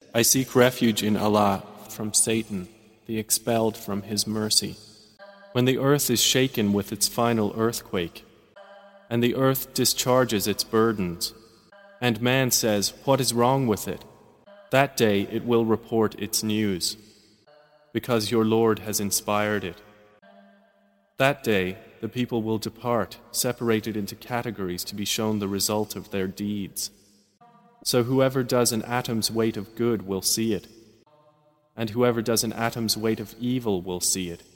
I seek refuge in Allah from Satan, the expelled from His mercy. When the earth is shaken with its final earthquake, and the earth discharges its burdens, and man says, "What is wrong with it?" That day it will report its news, because your Lord has inspired it. That day the people will depart, separated into categories to be shown the result of their deeds. So whoever does an atom's weight of good will see it, and whoever does an atom's weight of evil will see it.